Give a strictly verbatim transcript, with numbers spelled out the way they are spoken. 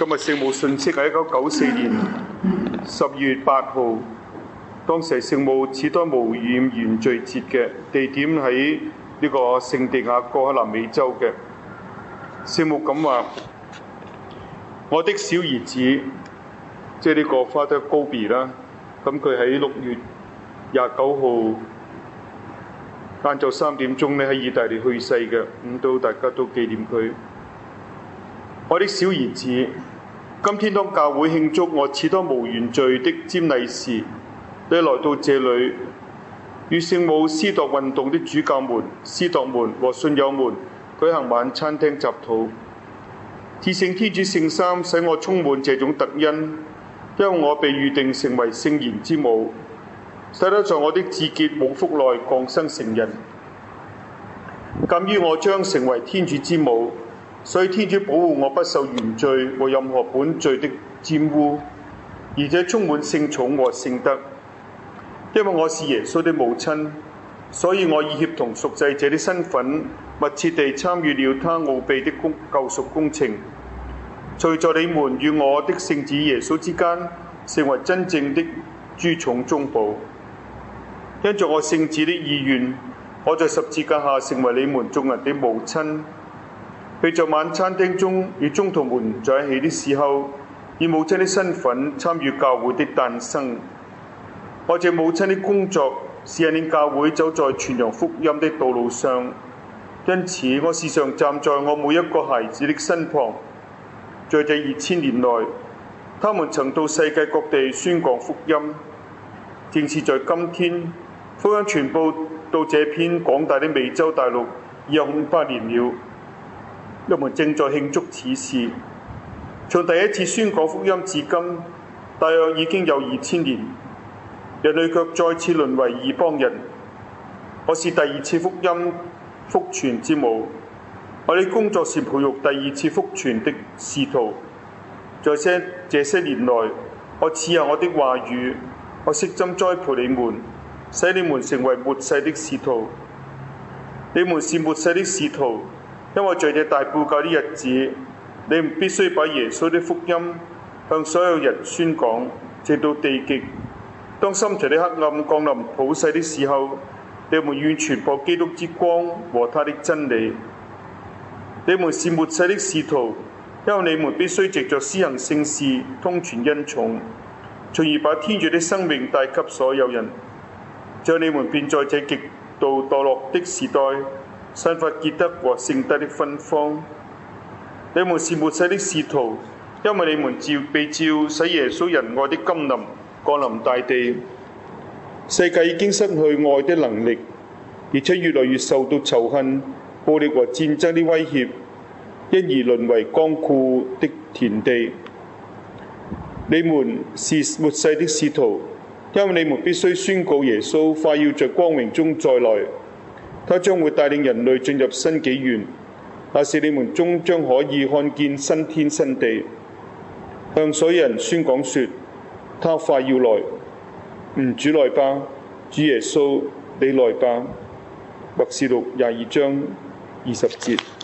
今日聖母信息係一九九四年十二月八號，當時係聖母始多無染原罪節嘅，地點喺呢個聖地亞哥喺南美洲嘅。聖母咁話：我的小兒子，即係呢個 Father Gobi 啦。咁佢喺六月廿九號晏晝三點鐘咧喺意大利去世嘅，咁都大家都紀念佢。我的小兒子，今天當教會慶祝我始多無原罪的瞻禮時，你來到這裏，與聖母司鐸運動的主教們、司鐸們和信友們舉行晚餐廳集禱。至聖天主聖三使我充滿這種特恩，因為我被預定成為聖言之母，使得在我的至潔母腹內降生成人。鑑於我將成為天主之母，所以天主保護我不受原罪和任何本罪的沾污，而且充滿聖寵和聖德。因為我是耶穌的母親，所以我以協同贖罪者的身份，密切地參與了他奧秘的救贖工程。隨在你們與我的聖子耶穌之間，成為真正的諸寵中寶。因着我聖子的意願，我在十字架下成為你們眾人的母親。被在晚餐廳中與宗徒們在一起的時候，以母親的身份參與教會的誕生。我這母親的工作是引領教會走在傳揚福音的道路上，因此我時常站在我每一個孩子的身旁。在這二千年內，他們曾到世界各地宣講福音。正是在今天，福音傳播到這片廣大的美洲大陸已有五百年了。我們正在慶祝此事。從第一次宣講福音至今，大約已經有二千年，人類卻再次淪為異邦人。我是第二次福音福傳之母，我的工作是培育第二次福傳的使徒。在些這些年來，我賜下我的話語，我悉心栽培你們，使你們成為末世的使徒。你們是末世的使徒。因為在這大布教的日子，你們必須把耶穌的福音向所有人宣講，直到地極。當深沉的黑暗降臨普世的時候，你們願傳播基督之光和他的真理。你們是末世的使徒，因為你們必須藉着施行聖事，通傳恩寵，從而把天主的生命帶給所有人。這樣你們便在這極度墮落的時代，散發潔德和聖德的芬芳。你們是末世的使徒，因為你們召被召使耶穌仁愛的甘霖降臨大地。世界已經失去愛的能力，而且越來越受到仇恨、暴力和戰爭的威脅，因而淪為乾枯的田地。你們是末世的使徒，因為你們必須宣告耶穌快要在光榮中再來。他將會帶領人類進入新紀元，那時你們終將可以看見新天新地。向所有人宣講說，他快要來。嗯，主來吧，主耶穌，你來吧。默示錄廿二章二十節。